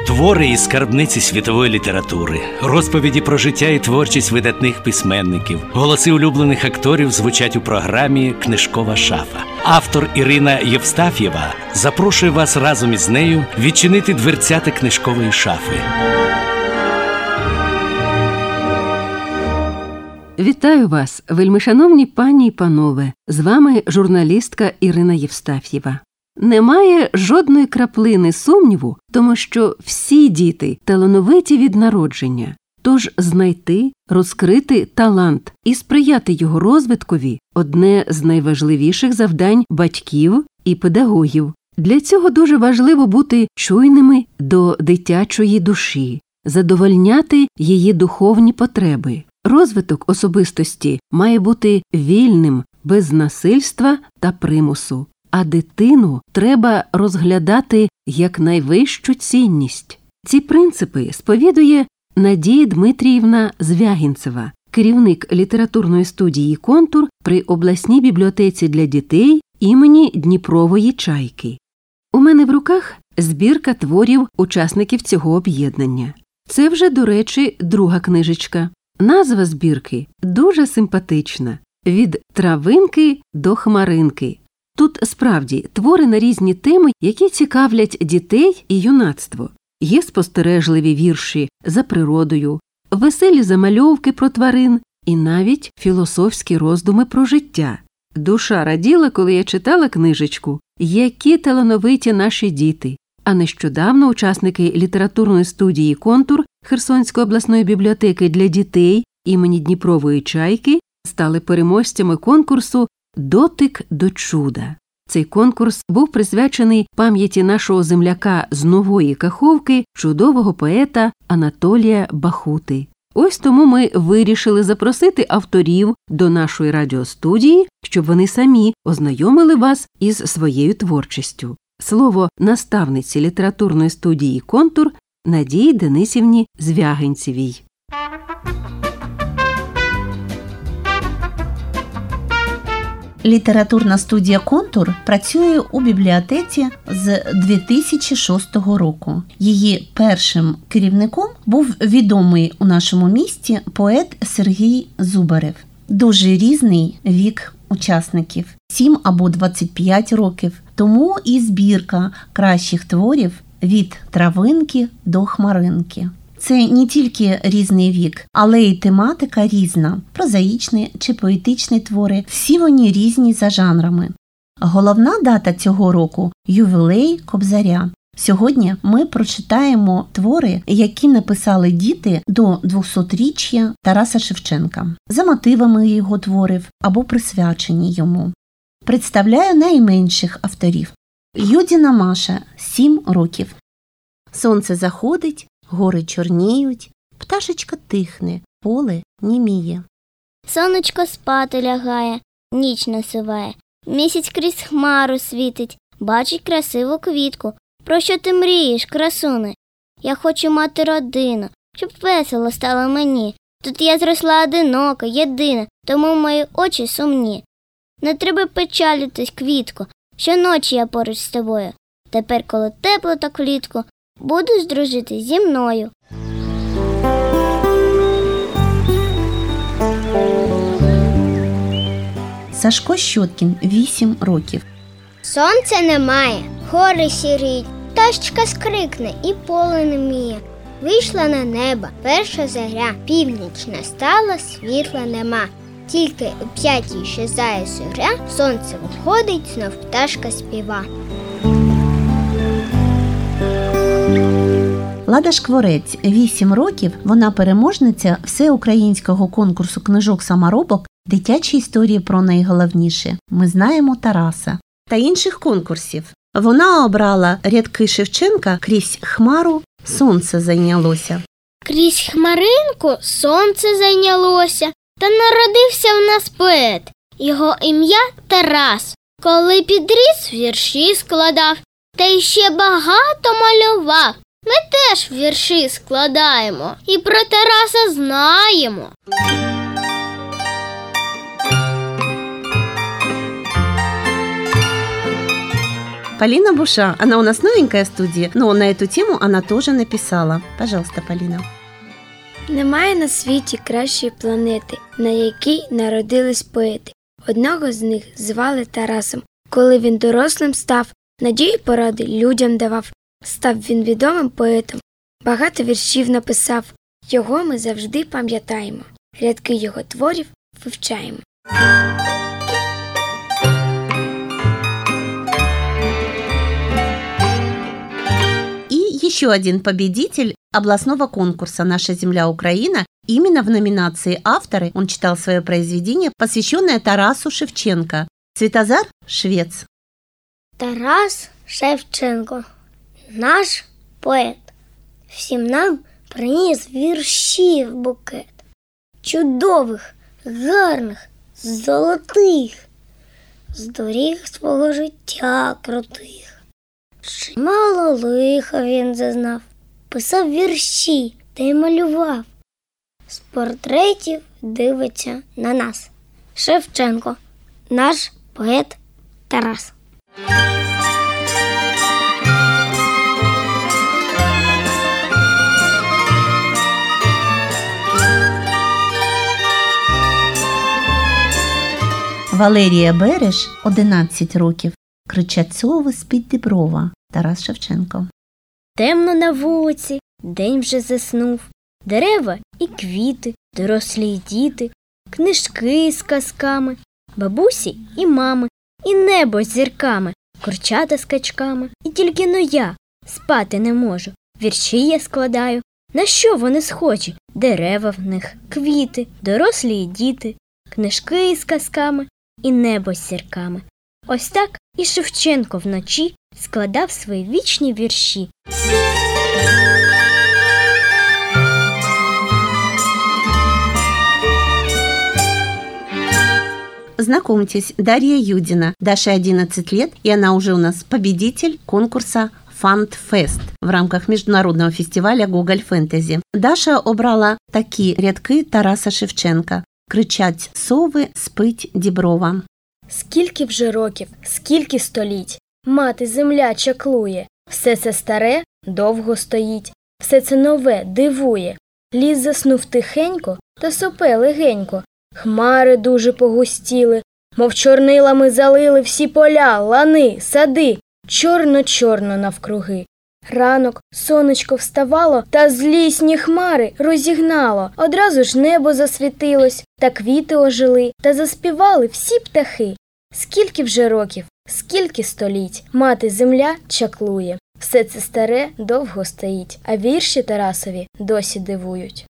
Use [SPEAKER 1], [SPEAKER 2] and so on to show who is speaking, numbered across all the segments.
[SPEAKER 1] Твори із скарбниці світової літератури, розповіді про життя і творчість видатних письменників, голоси улюблених акторів звучать у програмі «Книжкова шафа». Автор Ірина Євстаф'єва запрошує вас разом із нею відчинити дверцята книжкової шафи.
[SPEAKER 2] Вітаю вас, вельмишановні пані й панове! З вами журналістка Ірина Євстаф'єва. Немає жодної краплини сумніву, тому що всі діти талановиті від народження. Тож знайти, розкрити талант і сприяти його розвиткові – одне з найважливіших завдань батьків і педагогів. Для цього дуже важливо бути чуйними до дитячої душі, задовольняти її духовні потреби. Розвиток особистості має бути вільним, без насильства та примусу. А дитину треба розглядати як найвищу цінність. Ці принципи сповідує Надія Дмитріївна Звягінцева, керівник літературної студії «Контур» при обласній бібліотеці для дітей імені Дніпрової Чайки. У мене в руках збірка творів учасників цього об'єднання. Це вже, до речі, друга книжечка. Назва збірки дуже симпатична – «Від травинки до хмаринки». Тут, справді, твори на різні теми, які цікавлять дітей і юнацтво. Є спостережливі вірші за природою, веселі замальовки про тварин і навіть філософські роздуми про життя. Душа раділа, коли я читала книжечку «Які талановиті наші діти». А нещодавно учасники літературної студії «Контур» Херсонської обласної бібліотеки для дітей імені Дніпрової Чайки стали переможцями конкурсу «Дотик до чуда». Цей конкурс був присвячений пам'яті нашого земляка з Нової Каховки, чудового поета Анатолія Бахути. Ось тому ми вирішили запросити авторів до нашої радіостудії, щоб вони самі ознайомили вас із своєю творчістю. Слово наставниці літературної студії «Контур» Надії Денисівні Звягинцевій.
[SPEAKER 3] Літературна студія «Контур» працює у бібліотеці з 2006 року. Її першим керівником був відомий у нашому місті поет Сергій Зубарев. Дуже різний вік учасників – 7 або 25 років. Тому і збірка кращих творів «Від травинки до хмаринки». Це не тільки різний вік, але й тематика різна – прозаїчні чи поетичні твори, всі вони різні за жанрами. Головна дата цього року – ювілей Кобзаря. Сьогодні ми прочитаємо твори, які написали діти до 200-річчя Тараса Шевченка, за мотивами його творів або присвячені йому. Представляю найменших авторів. Юдіна Маша, 7 років. Сонце заходить, гори чорніють, пташечка тихне, поле німіє.
[SPEAKER 4] Сонечко спати лягає, ніч насуває, місяць крізь хмару світить, бачить красиву квітку. Про що ти мрієш, красуне? Я хочу мати родину, щоб весело стало мені. Тут я зросла одинока, єдина, тому мої очі сумні. Не треба печалитись, квітко, щоночі я поруч з тобою. Тепер, коли тепло так влітку, будеш дружити зі мною.
[SPEAKER 3] Сашко Щоткін, 8 років.
[SPEAKER 4] Сонця немає, гори сіріють, пташечка скрикне і поле неміє. Вийшла на небо перша заря, північ настала, світла нема. Тільки о 5-й щезає зоря, сонце виходить, знов пташка співа.
[SPEAKER 3] Лада Шкворець, 8 років, вона переможниця всеукраїнського конкурсу книжок-саморобок «Дитячі історії про найголовніше. Ми знаємо Тараса» та інших конкурсів. Вона обрала рядки Шевченка «Крізь хмару сонце зайнялося».
[SPEAKER 4] Крізь хмаринку сонце зайнялося, та народився в нас поет. Його ім'я Тарас. Коли підріс, вірші складав, та й ще багато малював. Ми теж вірші складаємо і про Тараса знаємо.
[SPEAKER 3] Полина Буша, она у нас новенькая в студии, но на эту тему она тоже написала. Пожалуйста, Полина.
[SPEAKER 5] Немає на світі кращої планети, на якій народились поети. Одного з них звали Тарасом. Коли він дорослим став, надії поради людям давав. Став він відомим поетом, багато віршів написав. Його ми завжди пам'ятаємо, рядки його творів вивчаємо.
[SPEAKER 3] И еще один победитель областного конкурса «Наша земля Украина». Именно в номинации «Авторы» он читал свое произведение, посвященное Тарасу Шевченко. Святозар Швец.
[SPEAKER 4] Тарас Шевченко, наш поет, всім нам приніс віршів букет. Чудових, гарних, золотих, з доріг свого життя крутих. Чимало лиха він зазнав, писав вірші та й малював. З портретів дивиться на нас. Шевченко, наш поет Тарас.
[SPEAKER 3] Валерія Береш, 11 років. Кричать сови з-під Діброва. Тарас Шевченко.
[SPEAKER 6] Темно на вулиці, день вже заснув. Дерева і квіти, дорослі й діти, книжки з казками, бабусі і мами, і небо з зірками, курчата з качками. І тільки но я спати не можу. Вірші я складаю. На що вони схожі? Дерева в них, квіти, дорослі й діти, книжки з казками і небо з зірками. Ось так і Шевченко вночі складав свої вічні вірші.
[SPEAKER 3] Знакомьтесь, Дарья Юдина. Даше 11 лет, и она уже у нас победитель конкурса «Фантфест» в рамках международного фестиваля «Гоголь Фентезі». Даша обрала такі рядки Тараса Шевченка. Кричать сови, спить Діброва.
[SPEAKER 6] Скільки вже років, скільки століть, мати земля чаклує. Все це старе довго стоїть, все це нове дивує. Ліс заснув тихенько та сопе легенько. Хмари дуже погустіли, мов чорнилами залили всі поля, лани, сади. Чорно-чорно навкруги. Ранок, сонечко вставало, та злісні хмари розігнало. Одразу ж небо засвітилось, та квіти ожили, та заспівали всі птахи. Скільки вже років, скільки століть, мати земля чаклує. Все це старе довго стоїть, а вірші Тарасові досі дивують.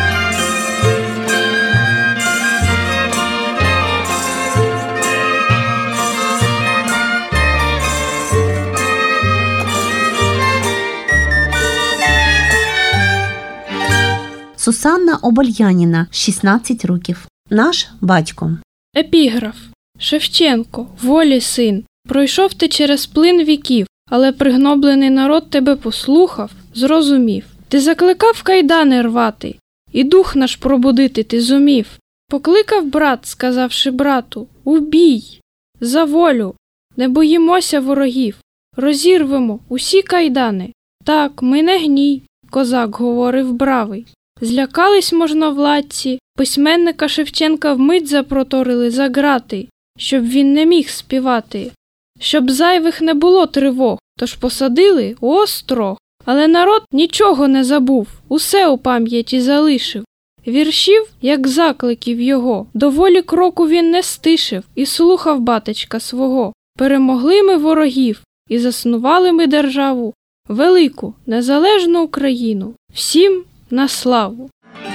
[SPEAKER 3] Сусанна Обольяніна, 16 років. Наш батько.
[SPEAKER 7] Епіграф. Шевченко, волі син, пройшов ти через плин віків, але пригноблений народ тебе послухав, зрозумів. Ти закликав кайдани рвати, і дух наш пробудити ти зумів. Покликав брат, сказавши брату, у бій, за волю, не боїмося ворогів, розірвемо усі кайдани. Так, ми не гній, козак говорив бравий. Злякались можновладці, письменника Шевченка вмить запроторили за грати, щоб він не міг співати, щоб зайвих не було тривог, тож посадили острог. Але народ нічого не забув, усе у пам'яті залишив. Віршів, як закликів його, доволі кроку він не стишив і слухав батечка свого. Перемогли ми ворогів і заснували ми державу, велику, незалежну Україну, всім на славу.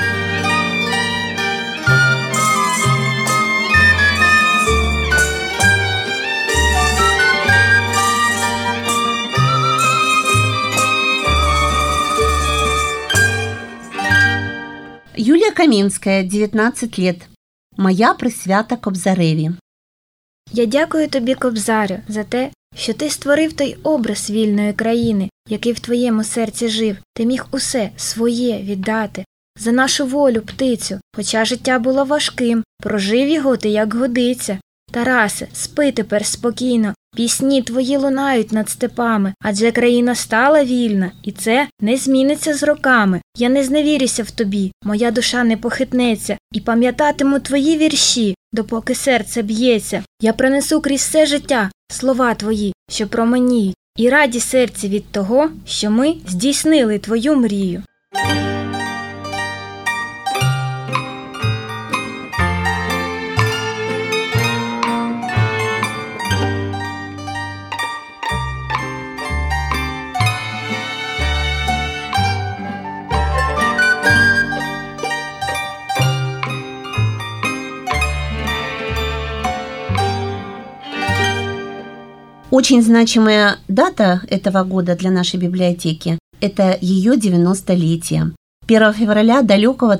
[SPEAKER 3] Юлия Каминская, 19 лет. Моя присвята Кобзареві.
[SPEAKER 5] Я дякую тобі, Кобзарю, за те, що ти створив той образ вільної країни, який в твоєму серці жив. Ти міг усе своє віддати. За нашу волю, птицю, хоча життя було важким, прожив його ти як годиться.
[SPEAKER 6] Тарасе, спи тепер спокійно, пісні твої лунають над степами, адже країна стала вільна, і це не зміниться з роками. Я не зневірюся в тобі, моя душа не похитнеться, і пам'ятатиму твої вірші, допоки серце б'ється. Я принесу крізь все життя слова твої, що променіють, і раді серці від того, що ми здійснили твою мрію.
[SPEAKER 3] Очень значимая дата этого года для нашей библиотеки – это ее 90-летие. 1 февраля далекого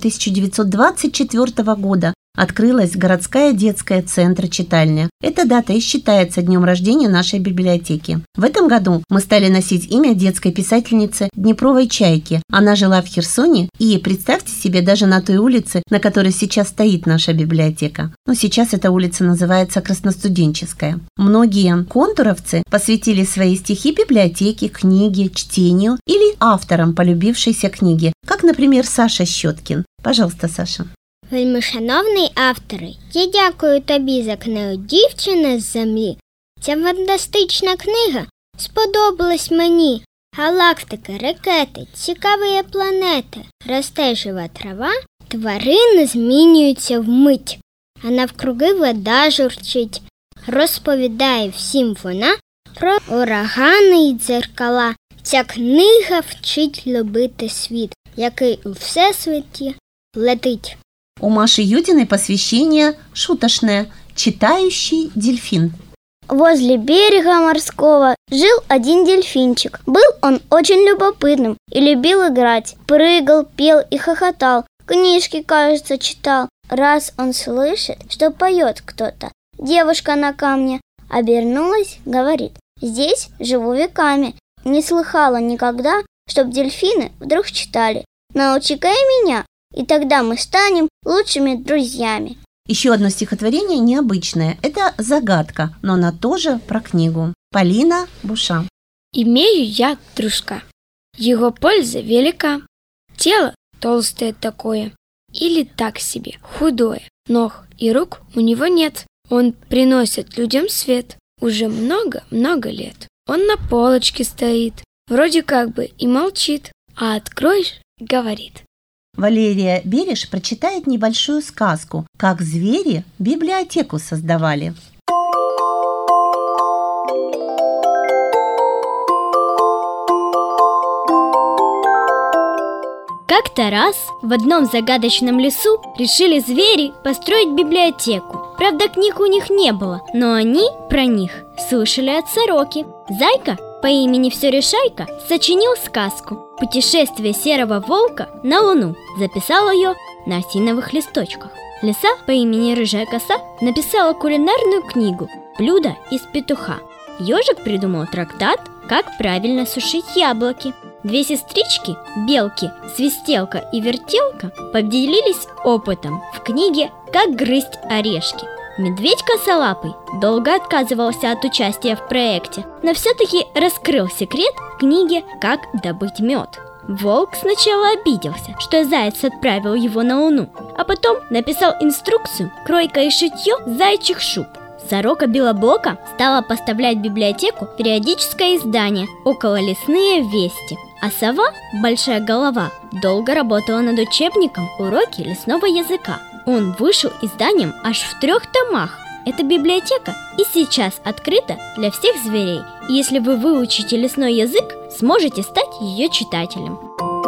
[SPEAKER 3] 1924 года открылась городская детская центр-читальня. Эта дата и считается днем рождения нашей библиотеки. В этом году мы стали носить имя детской писательницы Днепровой Чайки. Она жила в Херсоне, и представьте себе, даже на той улице, на которой сейчас стоит наша библиотека. Но сейчас эта улица называется Красностуденческая. Многие контуровцы посвятили свои стихи библиотеке, книге, чтению или авторам полюбившейся книги, как, например, Саша Щеткин. Пожалуйста, Саша.
[SPEAKER 4] Вельмишановний авторе, я дякую тобі за книгу «Дівчина з землі». Ця фантастична книга сподобалась мені. Галактики, ракети, цікаві планети, росте жива трава, тварини змінюються вмить, а навкруги вода журчить. Розповідає всім вона про урагани й дзеркала. Ця книга вчить любити світ, який у всесвіті летить.
[SPEAKER 3] У Маши Юдиной посвящение шуточное «Читающий дельфин».
[SPEAKER 4] Возле берега морского жил один дельфинчик. Был он очень любопытным и любил играть. Прыгал, пел и хохотал. Книжки, кажется, читал. Раз он слышит, что поет кто-то. Девушка на камне обернулась, говорит: «Здесь живу веками. Не слыхала никогда, чтоб дельфины вдруг читали. Научи-ка и меня, и тогда мы станем лучшими друзьями».
[SPEAKER 3] Еще одно стихотворение необычное. Это загадка, но она тоже про книгу. Полина Буша.
[SPEAKER 5] Имею я дружка. Его польза велика. Тело толстое такое, или так себе, худое. Ног и рук у него нет. Он приносит людям свет уже много-много лет. Он на полочке стоит, вроде как бы и молчит, а откроешь — говорит.
[SPEAKER 3] Валерия Береш прочитает небольшую сказку «Как звери библиотеку создавали».
[SPEAKER 4] Как-то раз в одном загадочном лесу решили звери построить библиотеку. Правда, книг у них не было, но они про них слышали от сороки. Зайка по имени Всерешайка сочинил сказку «Путешествие серого волка на Луну». Записал ее на осиновых листочках. Лиса по имени Рыжая коса написала кулинарную книгу «Блюдо из петуха». Ежик придумал трактат «Как правильно сушить яблоки». Две сестрички, белки, свистелка и вертелка, поделились опытом в книге «Как грызть орешки». Медведь косолапый долго отказывался от участия в проекте, но все-таки раскрыл секрет в книге «Как добыть мед». Волк сначала обиделся, что заяц отправил его на Луну, а потом написал инструкцию «Кройка и шитье зайчих шуб». Сорока Белоблока стала поставлять в библиотеку периодическое издание «Окололесные вести», а сова, Большая голова, долго работала над учебником «Уроки лесного языка». Он вышел изданием аж в 3 томах. Эта библиотека и сейчас открыта для всех зверей. И если вы выучите лесной язык, сможете стать ее читателем.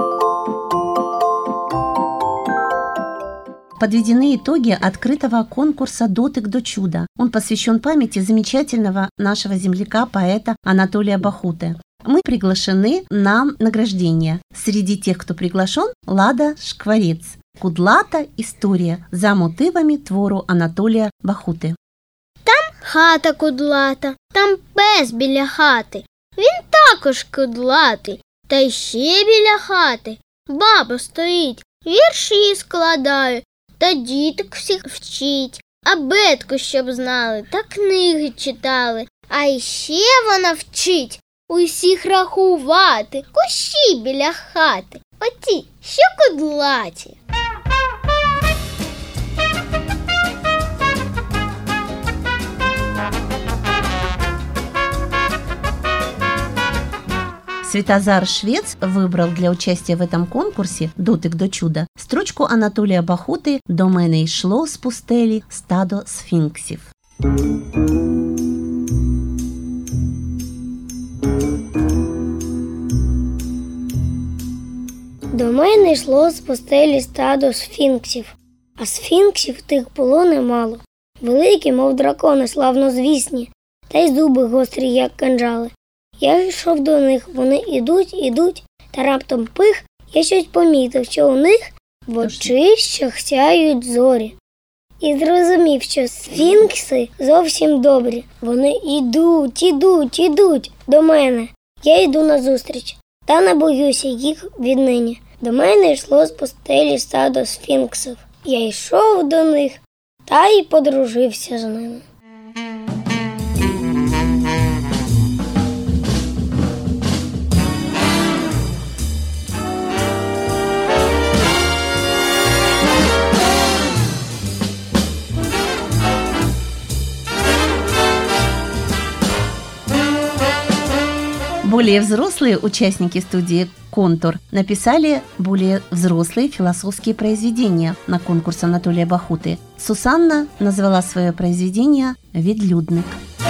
[SPEAKER 3] Подведены итоги открытого конкурса «Дотык до чуда». Он посвящен памяти замечательного нашего земляка, поэта Анатолия Бахуты. Мы приглашены на награждение. Среди тех, кто приглашен, Лада Шкварец. «Кудлата історія» за мотивами твору Анатолія Бахути.
[SPEAKER 4] Там хата кудлата, там пес біля хати. Він також кудлатий, та й ще біля хати. Баба стоїть, вірші складає, та діток всіх вчить. абетку, щоб знали, та книги читали. А іще вона вчить усіх рахувати, кущі біля хати, оті, що кудлаті.
[SPEAKER 3] Светозар Швец выбрал для участия в этом конкурсе «Дотик до чуда» строчку Анатолия Бахуты «До мене йшло з пустелі стадо сфінксів».
[SPEAKER 8] До мене йшло з пустелі стадо сфінксів, а сфінксів тих було немало. Великі, мов дракони, славнозвісні, та й зуби гострі, як кинджали. Я йшов до них, вони ідуть, та раптом пих, я щось помітив, що у них в очищах сяють зорі. І зрозумів, що сфінкси зовсім добрі. Вони ідуть до мене. Я йду назустріч, та не боюся їх віднині. До мене йшло з пустелі стадо сфінксів. Я йшов до них, та й подружився з ними.
[SPEAKER 3] Более взрослые участники студии «Контур» написали более взрослые философские произведения на конкурс Анатолия Бахуты. Сусанна назвала свое произведение «Відлюдник».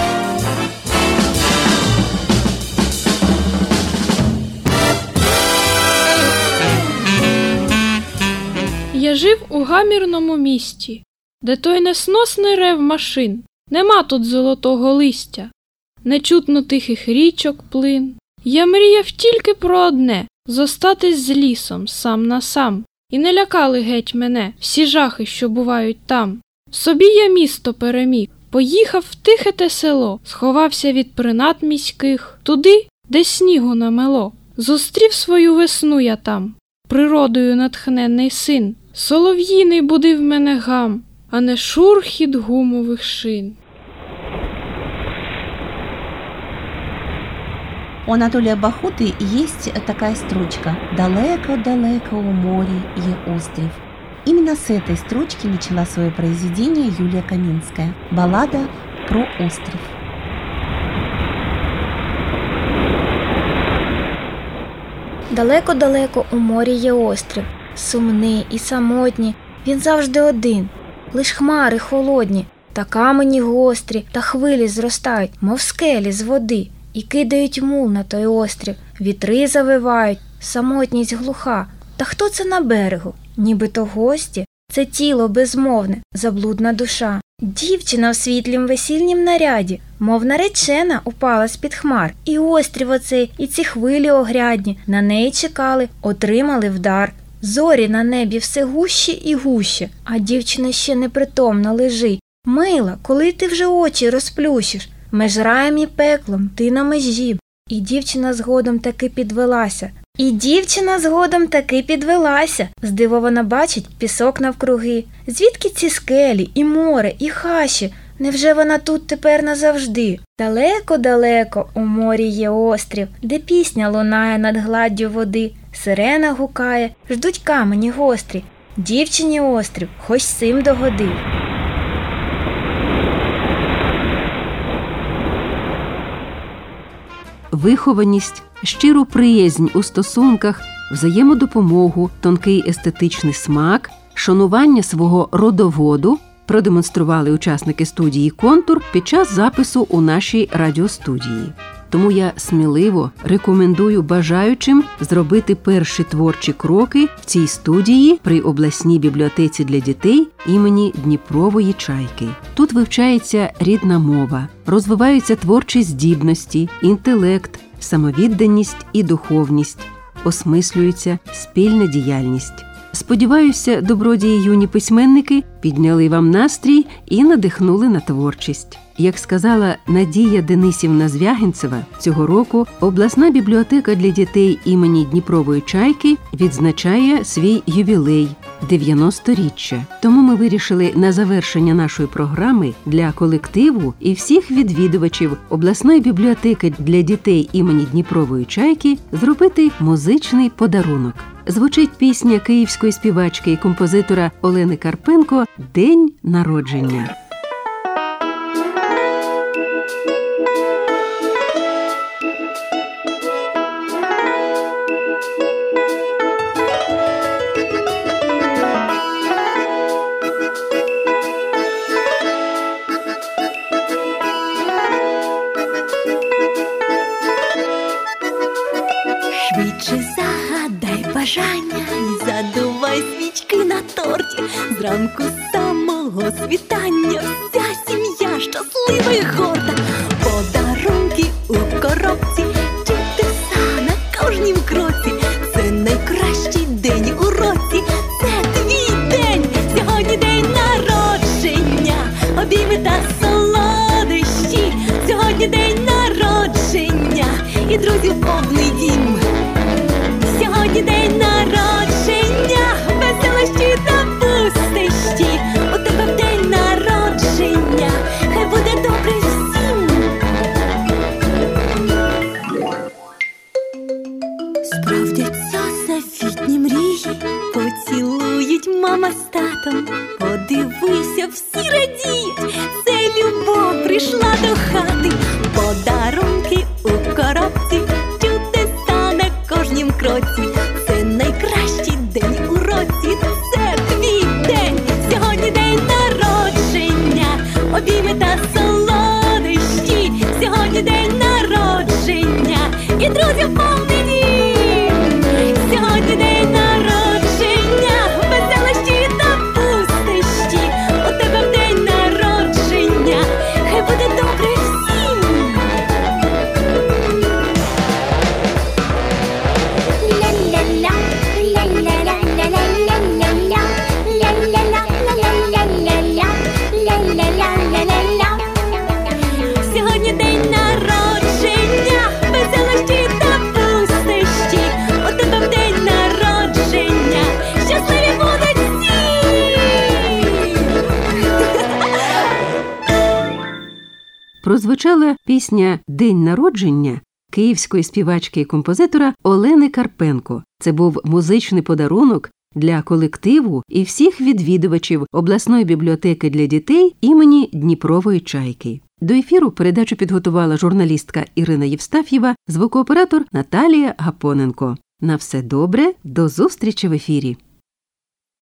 [SPEAKER 7] Я жив у гамірному місті, де той несносний рев машин. Нема тут золотого листя, не чутно тихих річок плин. Я мріяв тільки про одне – зостатись з лісом сам на сам. І не лякали геть мене всі жахи, що бувають там. Собі я місто переміг, поїхав в тихе те село, сховався від принад міських, туди, де снігу намело. Зустрів свою весну я там, природою натхненний син. Солов'їний будив мене гам, а не шурхіт гумових шин.
[SPEAKER 3] У Анатолия Бахуты есть такая строчка «Далеко-далеко у моря є острів». Именно с этой строчки начала свое произведение Юлия Каминская «Баллада про острів».
[SPEAKER 6] Далеко-далеко у морі є острів, сумний і самотній, він завжди один. Лиш хмари холодні, та камені гострі, та хвилі зростають, мов скелі з води, і кидають мул на той острів, вітри завивають, самотність глуха. Та хто це на берегу? Нібито гості, це тіло безмовне, заблудна душа. Дівчина в світлім весільнім наряді, мов наречена, упала з-під хмар. І острів оцей, і ці хвилі огрядні, на неї чекали, отримали вдар. Зорі на небі все гуще і гуще, а дівчина ще непритомна лежить. Мила, коли ти вже очі розплющиш? Меж раєм і пеклом, ти на межі. І дівчина згодом таки підвелася. Здивована бачить пісок навкруги. Звідки ці скелі, і море, і хащі? Невже вона тут тепер назавжди? Далеко-далеко у морі є острів, де пісня лунає над гладдю води. Сирена гукає, ждуть камені гострі. Дівчині острів, хоч сим догодив.
[SPEAKER 2] Вихованість, щиру приязнь у стосунках, взаємодопомогу, тонкий естетичний смак, шанування свого родоводу продемонстрували учасники студії «Контур» під час запису у нашій радіостудії. Тому я сміливо рекомендую бажаючим зробити перші творчі кроки в цій студії при обласній бібліотеці для дітей імені Дніпрової Чайки. Тут вивчається рідна мова, розвиваються творчі здібності, інтелект, самовідданість і духовність, осмислюється спільна діяльність. Сподіваюся, добродії юні письменники підняли вам настрій і надихнули на творчість. Як сказала Надія Денисівна Звягинцева, цього року обласна бібліотека для дітей імені Дніпрової Чайки відзначає свій ювілей 90-річчя. Тому ми вирішили на завершення нашої програми для колективу і всіх відвідувачів обласної бібліотеки для дітей імені Дніпрової Чайки зробити музичний подарунок. Звучить пісня київської співачки і композитора Олени Карпенко «День народження».
[SPEAKER 9] Швидше загадай бажання і задувай свічки на торті. Зранку самого світання вся сім'я щаслива й горда. Подарунки у коробці, чудеса на кожнім кроці. Це найкращий день у році, це твій день. Сьогодні день народження, обійми та солодощі. Сьогодні день народження і друзів повний дім. Сьогодні день народження, веселощі та пустощі. У тебе в день народження, хай буде добре всім. Справдяться завітні мрії, поцілують мама з татом. Подивися, всі радіють, це любов прийшла до хати. Подарунки у коробці, чудеса на кожнім кроці. Це найкращий день у році, це твій день. Сьогодні день народження, обійми та солодощі. Сьогодні день народження і друзів повний дім. Сьогодні день народження, веселощі та пустощі. У тебе в день народження, хай буде добре всім. Сьогодні день народження, веселощі та пустощі. У тебе в день народження, щасливі будуть всі!
[SPEAKER 2] Прозвучала пісня «День народження» київської співачки і композитора Олени Карпенко. Це був музичний подарунок для колективу і всіх відвідувачів обласної бібліотеки для дітей імені Дніпрової Чайки. До ефіру передачу підготувала журналістка Ірина Євстаф'єва, звукооператор Наталія Гапоненко. На все добре, до зустрічі в ефірі!